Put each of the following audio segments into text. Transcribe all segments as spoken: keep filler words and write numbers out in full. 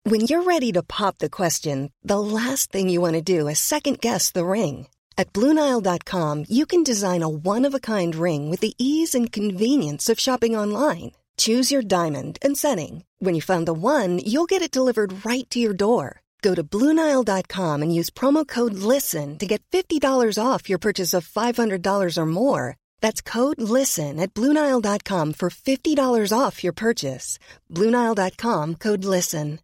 When you're ready to pop the question, the last thing you want to do is second-guess the ring. At Blue Nile dot com, you can design a one-of-a-kind ring with the ease and convenience of shopping online. Choose your diamond and setting. When you find the one, you'll get it delivered right to your door. Go to Blue Nile dot com and use promo code LISTEN to get fifty dollars off your purchase of five hundred dollars or more. That's code LISTEN at Blue Nile dot com for fifty dollars off your purchase. Blue Nile dot com, code LISTEN.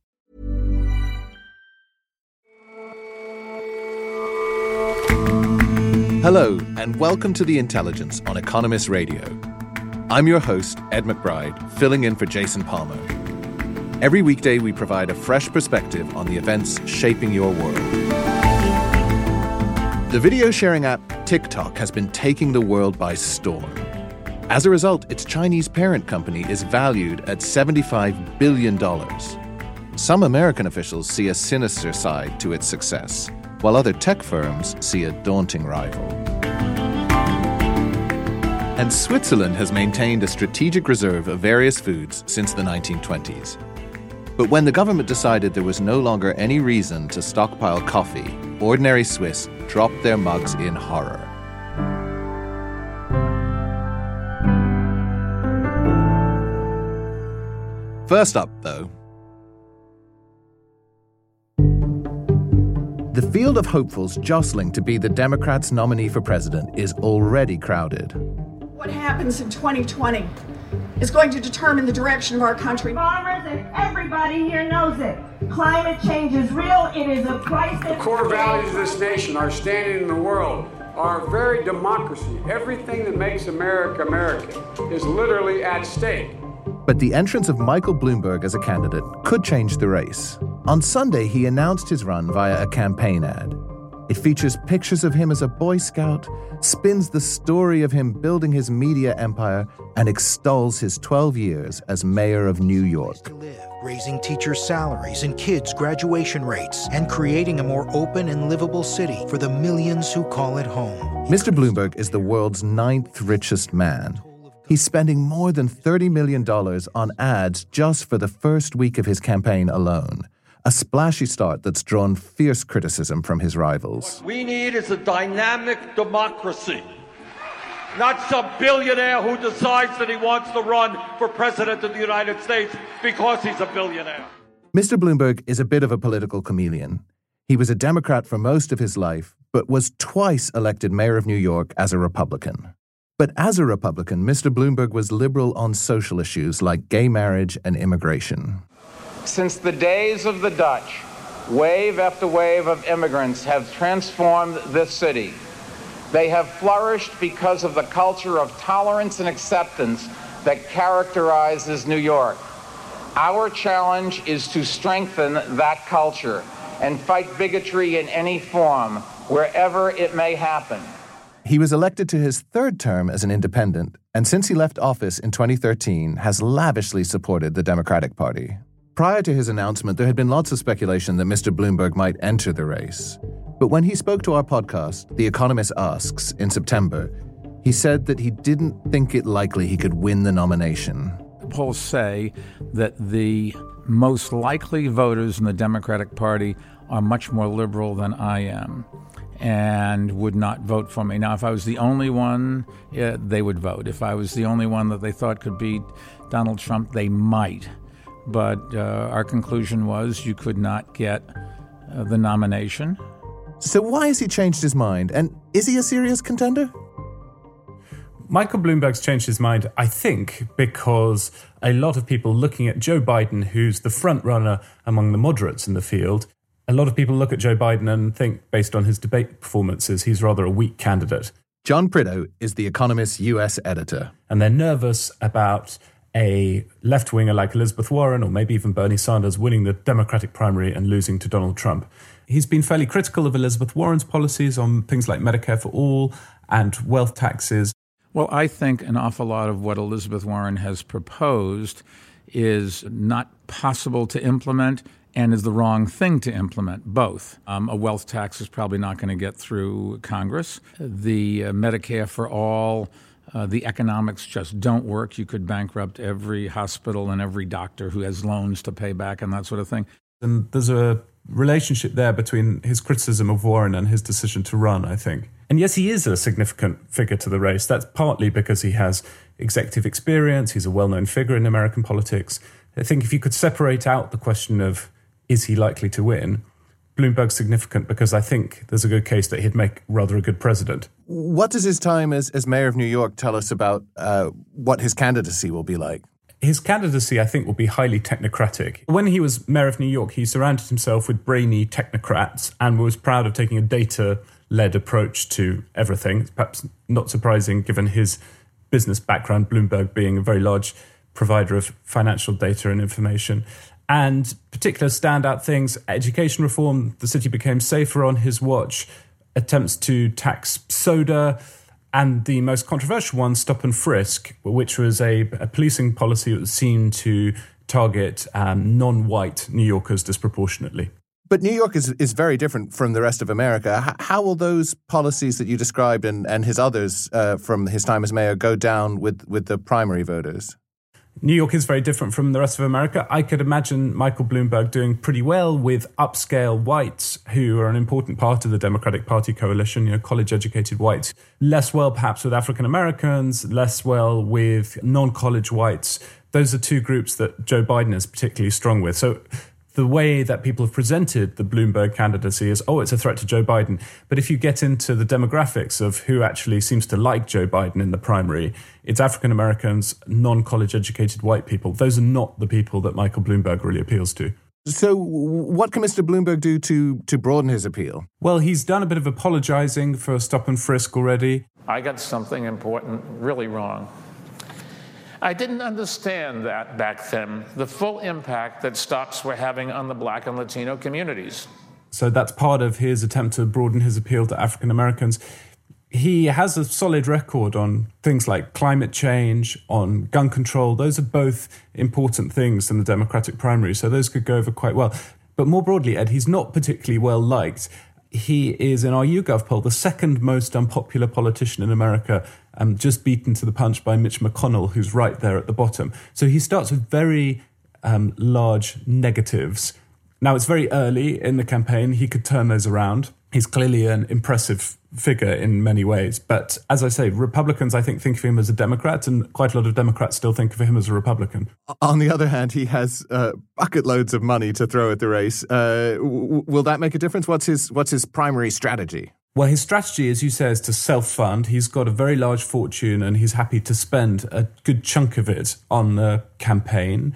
Hello, and welcome to The Intelligence on Economist Radio. I'm your host, Ed McBride, filling in for Jason Palmer. Every weekday, we provide a fresh perspective on the events shaping your world. The video-sharing app TikTok has been taking the world by storm. As a result, its Chinese parent company is valued at seventy-five billion dollars. Some American officials see a sinister side to its success, while other tech firms see a daunting rival. And Switzerland has maintained a strategic reserve of various foods since the nineteen twenties. But when the government decided there was no longer any reason to stockpile coffee, ordinary Swiss dropped their mugs in horror. First up, though, the field of hopefuls jostling to be the Democrats' nominee for president is already crowded. What happens in twenty twenty is going to determine the direction of our country. Farmers and everybody here knows it. Climate change is real. It is a crisis. The core values of this nation, our standing in the world, our very democracy, everything that makes America American is literally at stake. But the entrance of Michael Bloomberg as a candidate could change the race. On Sunday, he announced his run via a campaign ad. It features pictures of him as a Boy Scout, spins the story of him building his media empire, and extols his twelve years as mayor of New York. Raising teachers' salaries and kids' graduation rates, and creating a more open and livable city for the millions who call it home. Mister Bloomberg is the world's ninth richest man. He's spending more than thirty million dollars on ads just for the first week of his campaign alone. A splashy start that's drawn fierce criticism from his rivals. What we need is a dynamic democracy, not some billionaire who decides that he wants to run for president of the United States because he's a billionaire. Mister Bloomberg is a bit of a political chameleon. He was a Democrat for most of his life, but was twice elected mayor of New York as a Republican. But as a Republican, Mister Bloomberg was liberal on social issues like gay marriage and immigration. Since the days of the Dutch, wave after wave of immigrants have transformed this city. They have flourished because of the culture of tolerance and acceptance that characterizes New York. Our challenge is to strengthen that culture and fight bigotry in any form, wherever it may happen. He was elected to his third term as an independent, and since he left office in twenty thirteen, has lavishly supported the Democratic Party. Prior to his announcement, there had been lots of speculation that Mister Bloomberg might enter the race. But when he spoke to our podcast, The Economist Asks, in September, he said that he didn't think it likely he could win the nomination. Polls say that the most likely voters in the Democratic Party are much more liberal than I am and would not vote for me. Now, if I was the only one, yeah, they would vote. If I was the only one that they thought could beat Donald Trump, they might. But uh, our conclusion was you could not get uh, the nomination. So why has he changed his mind? And is he a serious contender? Michael Bloomberg's changed his mind, I think, because a lot of people looking at Joe Biden, who's the front runner among the moderates in the field, a lot of people look at Joe Biden and think, based on his debate performances, he's rather a weak candidate. John Prideaux is The Economist's U S editor. And they're nervous about a left-winger like Elizabeth Warren or maybe even Bernie Sanders winning the Democratic primary and losing to Donald Trump. He's been fairly critical of Elizabeth Warren's policies on things like Medicare for all and wealth taxes. Well, I think an awful lot of what Elizabeth Warren has proposed is not possible to implement and is the wrong thing to implement, both. Um, a wealth tax is probably not going to get through Congress. The uh, Medicare for all, uh, the economics just don't work. You could bankrupt every hospital and every doctor who has loans to pay back and that sort of thing. And there's a relationship there between his criticism of Warren and his decision to run, I think. And yes, he is a significant figure to the race. That's partly because he has executive experience. He's a well-known figure in American politics. I think if you could separate out the question of is he likely to win, Bloomberg's significant because I think there's a good case that he'd make rather a good president. What does his time as, as mayor of New York tell us about uh, what his candidacy will be like? His candidacy, I think, will be highly technocratic. When he was mayor of New York, he surrounded himself with brainy technocrats and was proud of taking a data-led approach to everything. It's perhaps not surprising given his business background, Bloomberg being a very large provider of financial data and information. And particular standout things, education reform, the city became safer on his watch, attempts to tax soda, and the most controversial one, stop and frisk, which was a, a policing policy that was seen to target um, non-white New Yorkers disproportionately. But New York is is very different from the rest of America. H- how will those policies that you described and, and his others uh, from his time as mayor go down with, with the primary voters? New York is very different from the rest of America. I could imagine Michael Bloomberg doing pretty well with upscale whites who are an important part of the Democratic Party coalition, you know, college-educated whites. Less well, perhaps, with African Americans, less well with non-college whites. Those are two groups that Joe Biden is particularly strong with. So the way that people have presented the Bloomberg candidacy is, oh, it's a threat to Joe Biden. But if you get into the demographics of who actually seems to like Joe Biden in the primary, it's African Americans, non-college educated white people. Those are not the people that Michael Bloomberg really appeals to. So what can Mister Bloomberg do to, to broaden his appeal? Well, he's done a bit of apologizing for stop and frisk already. I got something important really wrong. I didn't understand that back then, the full impact that stops were having on the Black and Latino communities. So that's part of his attempt to broaden his appeal to African Americans. He has a solid record on things like climate change, on gun control. Those are both important things in the Democratic primary, so those could go over quite well. But more broadly, Ed, he's not particularly well liked. He is, in our YouGov poll, the second most unpopular politician in America, um, just beaten to the punch by Mitch McConnell, who's right there at the bottom. So he starts with very um, large negatives. Now, it's very early in the campaign. He could turn those around. He's clearly an impressive figure in many ways. But as I say, Republicans, I think, think of him as a Democrat, and quite a lot of Democrats still think of him as a Republican. On the other hand, he has uh, bucket loads of money to throw at the race. Uh, w- will that make a difference? What's his What's his primary strategy? Well, his strategy, as you say, is to self-fund. He's got a very large fortune and he's happy to spend a good chunk of it on the campaign.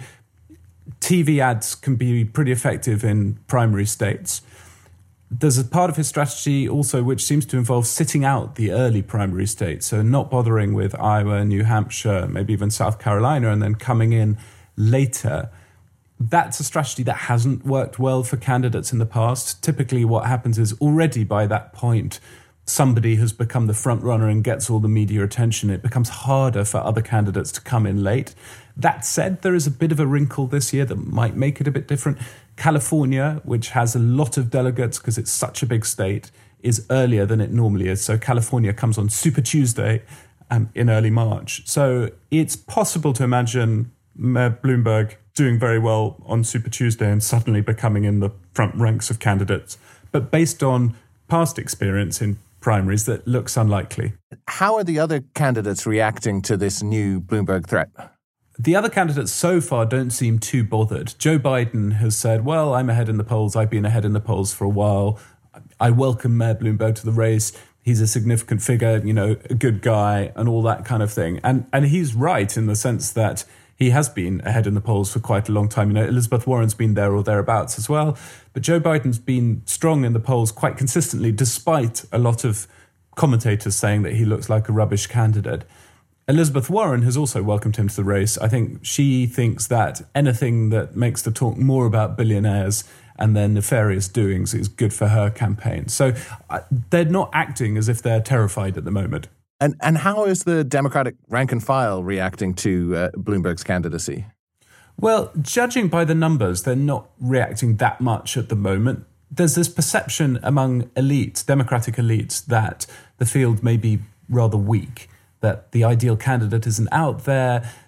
T V ads can be pretty effective in primary states. There's a part of his strategy also which seems to involve sitting out the early primary states, so not bothering with Iowa, New Hampshire, maybe even South Carolina, and then coming in later. That's a strategy that hasn't worked well for candidates in the past. Typically what happens is already by that point, somebody has become the front runner and gets all the media attention. It becomes harder for other candidates to come in late. That said, there is a bit of a wrinkle this year that might make it a bit different. California, which has a lot of delegates because it's such a big state, is earlier than it normally is. So California comes on Super Tuesday um, in early March. So it's possible to imagine Mayor Bloomberg doing very well on Super Tuesday and suddenly becoming in the front ranks of candidates. But based on past experience in primaries, that looks unlikely. How are the other candidates reacting to this new Bloomberg threat? The other candidates so far don't seem too bothered. Joe Biden has said, well, I'm ahead in the polls. I've been ahead in the polls for a while. I welcome Mayor Bloomberg to the race. He's a significant figure, you know, a good guy and all that kind of thing. And and he's right in the sense that he has been ahead in the polls for quite a long time. You know, Elizabeth Warren's been there or thereabouts as well. But Joe Biden's been strong in the polls quite consistently, despite a lot of commentators saying that he looks like a rubbish candidate. Elizabeth Warren has also welcomed him to the race. I think she thinks that anything that makes the talk more about billionaires and their nefarious doings is good for her campaign. So uh, they're not acting as if they're terrified at the moment. And and how is the Democratic rank and file reacting to uh, Bloomberg's candidacy? Well, judging by the numbers, they're not reacting that much at the moment. There's this perception among elites, Democratic elites, that the field may be rather weak, that the ideal candidate isn't out there,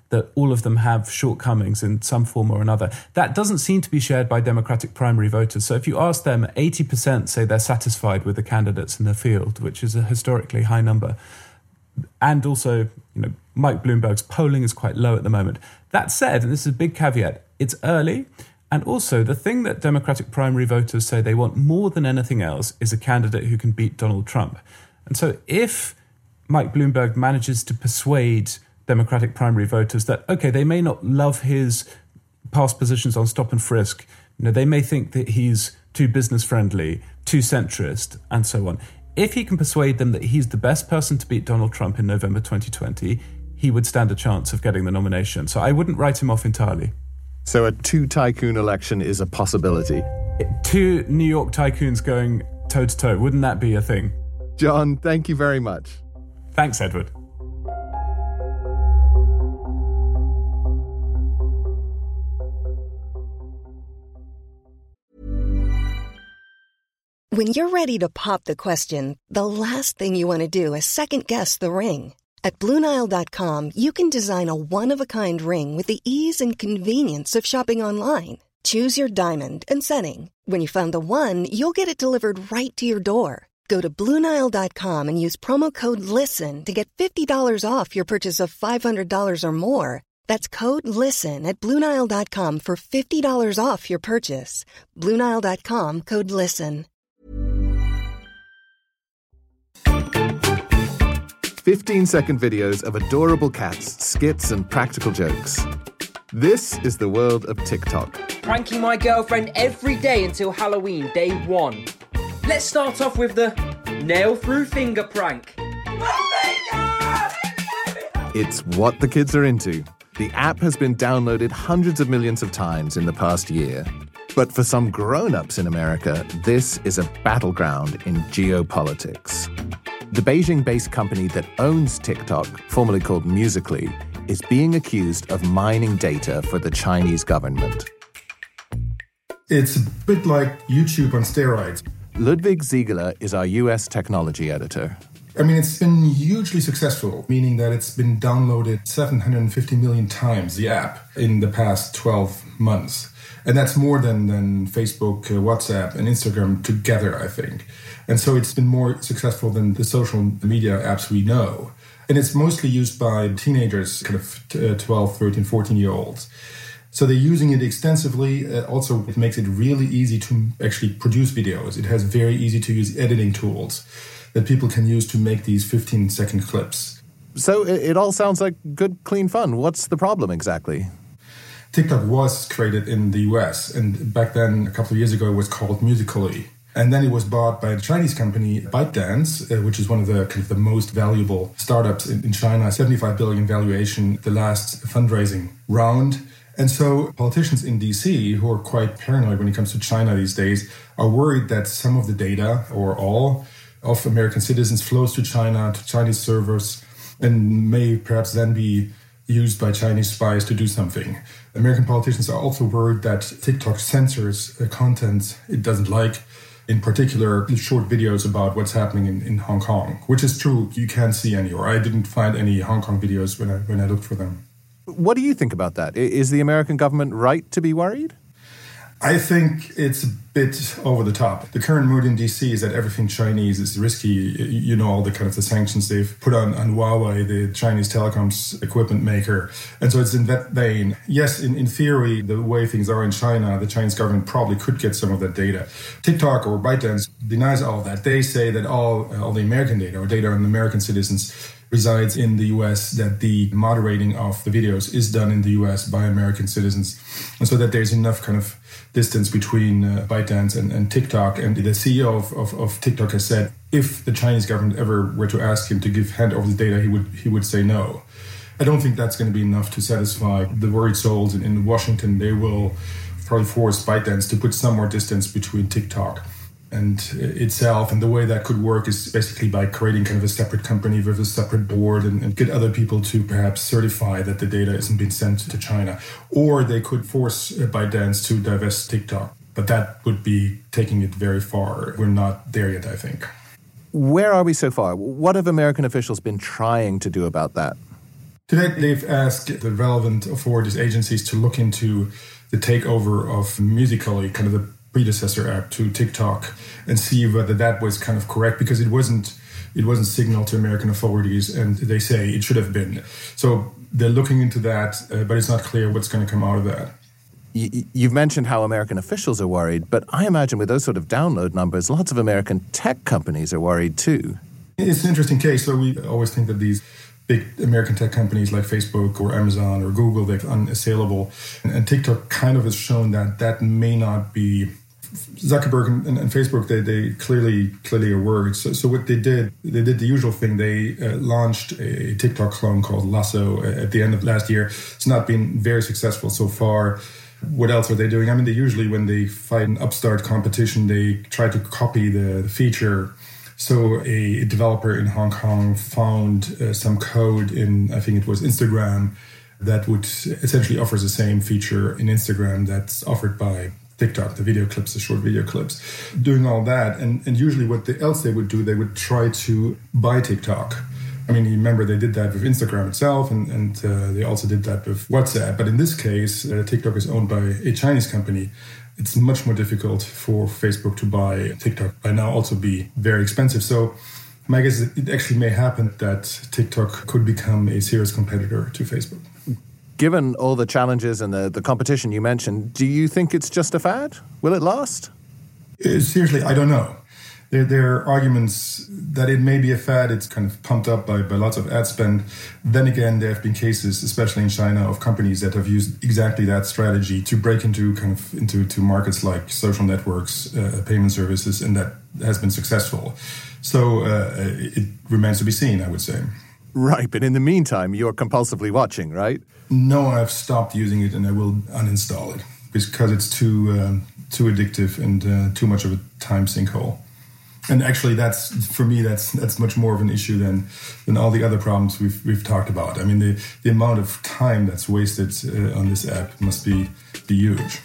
that all of them have shortcomings in some form or another. That doesn't seem to be shared by Democratic primary voters. So if you ask them, eighty percent say they're satisfied with the candidates in the field, which is a historically high number. And also, you know, Mike Bloomberg's polling is quite low at the moment. That said, and this is a big caveat, it's early. And also, the thing that Democratic primary voters say they want more than anything else is a candidate who can beat Donald Trump. And so if Mike Bloomberg manages to persuade Democratic primary voters that, okay, they may not love his past positions on stop and frisk, you know, they may think that he's too business friendly, too centrist, and so on. If he can persuade them that he's the best person to beat Donald Trump in November twenty twenty, he would stand a chance of getting the nomination. So I wouldn't write him off entirely. So a two-tycoon election is a possibility? Two New York tycoons going toe-to-toe. Wouldn't that be a thing? John, thank you very much. Thanks, Edward. When you're ready to pop the question, the last thing you want to do is second-guess the ring. At Blue Nile dot com, you can design a one-of-a-kind ring with the ease and convenience of shopping online. Choose your diamond and setting. When you find the one, you'll get it delivered right to your door. Go to Blue Nile dot com and use promo code LISTEN to get fifty dollars off your purchase of five hundred dollars or more. That's code LISTEN at Blue Nile dot com for fifty dollars off your purchase. Blue Nile dot com, code LISTEN. fifteen-second videos of adorable cats, skits, and practical jokes. This is the world of TikTok. Pranking my girlfriend every day until Halloween, day one. Let's start off with the nail-through finger prank. It's what the kids are into. The app has been downloaded hundreds of millions of times in the past year. But for some grown-ups in America, this is a battleground in geopolitics. The Beijing-based company that owns TikTok, formerly called Musical.ly, is being accused of mining data for the Chinese government. It's a bit like YouTube on steroids. Ludwig Ziegler is our U S technology editor. I mean, it's been hugely successful, meaning that it's been downloaded seven hundred fifty million times, the app, in the past twelve months. And that's more than, than Facebook, uh, WhatsApp, and Instagram together, I think. And so it's been more successful than the social media apps we know. And it's mostly used by teenagers, kind of twelve, thirteen, fourteen-year-olds. So they're using it extensively. Uh, also, it makes it really easy to actually produce videos. It has very easy-to-use editing tools that people can use to make these fifteen-second clips. So it, it all sounds like good, clean fun. What's the problem exactly? TikTok was created in the U S, and back then, a couple of years ago, it was called Musical.ly. And then it was bought by a Chinese company, ByteDance, uh, which is one of the kind of the most valuable startups in, in China, seventy-five billion valuation, the last fundraising round. And so politicians in D C, who are quite paranoid when it comes to China these days, are worried that some of the data, or all, of American citizens flows to China, to Chinese servers, and may perhaps then be used by Chinese spies to do something. American politicians are also worried that TikTok censors uh, content it doesn't like, in particular short videos about what's happening in, in Hong Kong, which is true. You can't see any, or I didn't find any Hong Kong videos when I, when I looked for them. What do you think about that? Is the American government right to be worried? I think it's a bit over the top. The current mood in D C is that everything Chinese is risky. You know, all the kind of the sanctions they've put on, on Huawei, the Chinese telecoms equipment maker. And so it's in that vein. Yes, in, in theory, the way things are in China, the Chinese government probably could get some of that data. TikTok or ByteDance denies all that. They say that all, all the American data or data on American citizens resides in the U S, that the moderating of the videos is done in the U S by American citizens. And so that there's enough kind of distance between uh, ByteDance and, and TikTok. And the C E O of, of, of TikTok has said if the Chinese government ever were to ask him to give hand over the data, he would he would say no. I don't think that's going to be enough to satisfy the worried souls in, in Washington. They will probably force ByteDance to put some more distance between TikTok and itself. And the way that could work is basically by creating kind of a separate company with a separate board and, and get other people to perhaps certify that the data isn't being sent to China. Or they could force ByteDance to divest TikTok. But that would be taking it very far. We're not there yet, I think. Where are we so far? What have American officials been trying to do about that? Today, they've asked the relevant authorities, agencies to look into the takeover of Musical.ly, kind of the predecessor app to TikTok, and see whether that was kind of correct, because it wasn't it wasn't signaled to American authorities, and they say it should have been. So they're looking into that, uh, but it's not clear what's going to come out of that. You've mentioned how American officials are worried, but I imagine with those sort of download numbers, lots of American tech companies are worried too. It's an interesting case. So we always think that these big American tech companies like Facebook or Amazon or Google, they're unassailable. And, and TikTok kind of has shown that that may not be. Zuckerberg and, and, and Facebook, they, they clearly clearly are worried. So, so what they did, they did the usual thing. They uh, launched a TikTok clone called Lasso at the end of last year. It's not been very successful so far. What else are they doing? I mean, they usually, when they fight an upstart competition, they try to copy the, the feature. So a developer in Hong Kong found uh, some code in, I think it was Instagram, that would essentially offers the same feature in Instagram that's offered by TikTok, the video clips, the short video clips, doing all that. And, and usually what they, else they would do, they would try to buy TikTok. I mean, you remember they did that with Instagram itself, and, and uh, they also did that with WhatsApp. But in this case, uh, TikTok is owned by a Chinese company. It's much more difficult for Facebook to buy TikTok, by now also be very expensive. So my guess is it actually may happen that TikTok could become a serious competitor to Facebook. Given all the challenges and the, the competition you mentioned, do you think it's just a fad? Will it last? Uh, seriously, I don't know. There, there are arguments that it may be a fad. It's kind of pumped up by, by lots of ad spend. Then again, there have been cases, especially in China, of companies that have used exactly that strategy to break into kind of into to markets like social networks, uh, payment services, and that has been successful. So uh, it remains to be seen, I would say. Right, but in the meantime, you're compulsively watching, right? No, I've stopped using it, and I will uninstall it because it's too um, too addictive and uh, too much of a time sinkhole. And actually, that's for me, that's that's much more of an issue than than all the other problems we've we've talked about. I mean, the the amount of time that's wasted uh, on this app must be, be huge.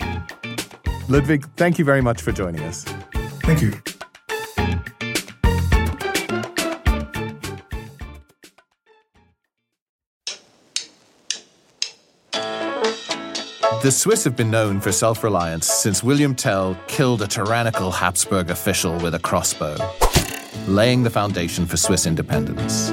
Ludwig, thank you very much for joining us. Thank you. The Swiss have been known for self-reliance since William Tell killed a tyrannical Habsburg official with a crossbow, laying the foundation for Swiss independence.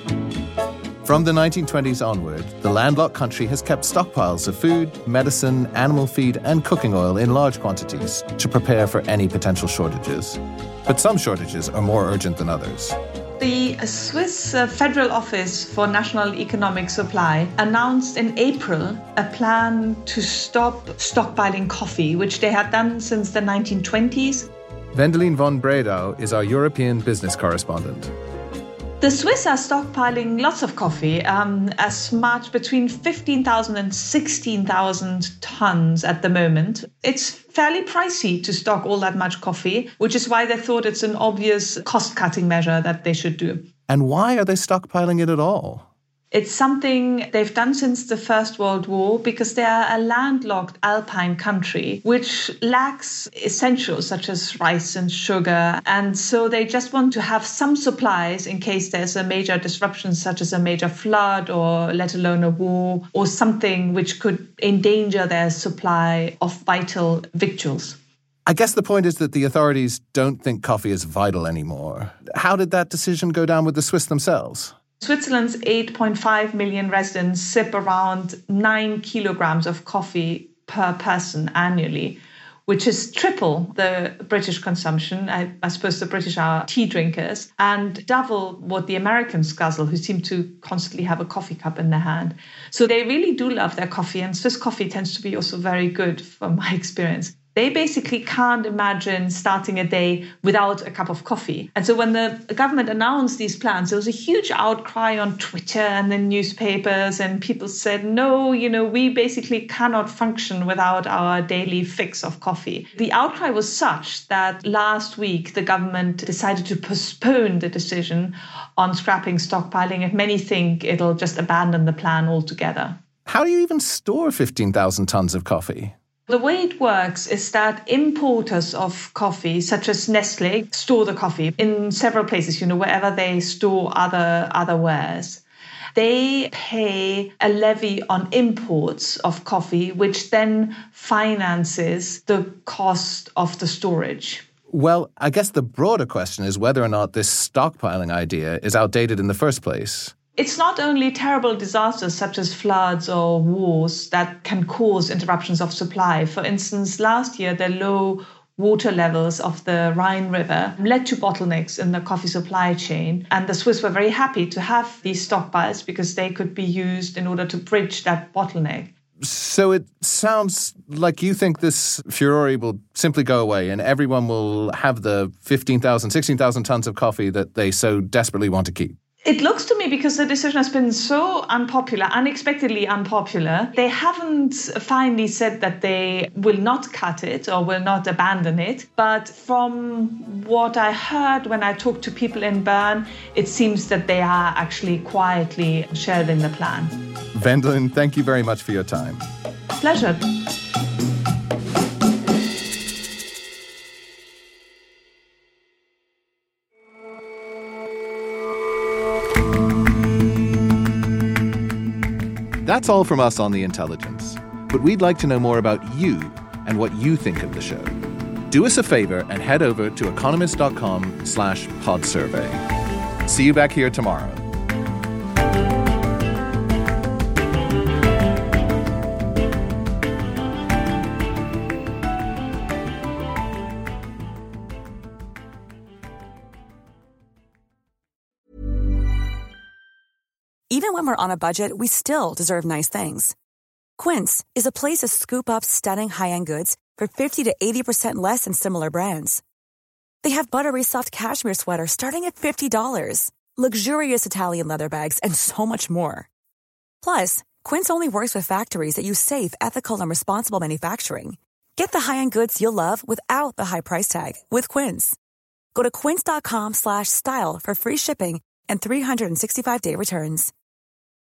From the nineteen twenties onward, the landlocked country has kept stockpiles of food, medicine, animal feed, and cooking oil in large quantities to prepare for any potential shortages. But some shortages are more urgent than others. The Swiss uh, Federal Office for National Economic Supply announced in April a plan to stop stockpiling coffee, which they had done since the nineteen twenties. Wendelin von Bredau is our European business correspondent. The Swiss are stockpiling lots of coffee, um, as much between fifteen thousand and sixteen thousand tons at the moment. It's fairly pricey to stock all that much coffee, which is why they thought it's an obvious cost-cutting measure that they should do. And why are they stockpiling it at all? It's something they've done since the First World War because they are a landlocked alpine country which lacks essentials such as rice and sugar. And so they just want to have some supplies in case there's a major disruption such as a major flood or let alone a war or something which could endanger their supply of vital victuals. I guess the point is that the authorities don't think coffee is vital anymore. How did that decision go down with the Swiss themselves? Switzerland's eight point five million residents sip around nine kilograms of coffee per person annually, which is triple the British consumption. I, I suppose the British are tea drinkers, and double what the Americans guzzle, who seem to constantly have a coffee cup in their hand. So they really do love their coffee, and Swiss coffee tends to be also very good from my experience. They basically can't imagine starting a day without a cup of coffee. And so when the government announced these plans, there was a huge outcry on Twitter and the newspapers, and people said, no, you know, we basically cannot function without our daily fix of coffee. The outcry was such that last week the government decided to postpone the decision on scrapping stockpiling, and many think it'll just abandon the plan altogether. How do you even store fifteen thousand tons of coffee? The way it works is that importers of coffee, such as Nestle, store the coffee in several places, you know, wherever they store other, other wares. they pay a levy on imports of coffee, which then finances the cost of the storage. Well, I guess the broader question is whether or not this stockpiling idea is outdated in the first place. It's not only terrible disasters such as floods or wars that can cause interruptions of supply. For instance, last year, the low water levels of the Rhine River led to bottlenecks in the coffee supply chain. And the Swiss were very happy to have these stockpiles because they could be used in order to bridge that bottleneck. So it sounds like you think this furore will simply go away and everyone will have the fifteen thousand, sixteen thousand tons of coffee that they so desperately want to keep. It looks to me, because the decision has been so unpopular, unexpectedly unpopular, they haven't finally said that they will not cut it or will not abandon it. But from what I heard when I talked to people in Bern, it seems that they are actually quietly shelving the plan. Wendelin, thank you very much for your time. Pleasure. That's all from us on The Intelligence. But we'd like to know more about you and what you think of the show. Do us a favor and head over to economist.com slash pod survey. See you back here tomorrow. Even when we're on a budget, we still deserve nice things. Quince is a place to scoop up stunning high-end goods for fifty to eighty percent less than similar brands. They have buttery soft cashmere sweaters starting at fifty dollars, luxurious Italian leather bags, and so much more. Plus, Quince only works with factories that use safe, ethical, and responsible manufacturing. Get the high-end goods you'll love without the high price tag with Quince. Go to quince.com slash style for free shipping and three sixty-five day returns.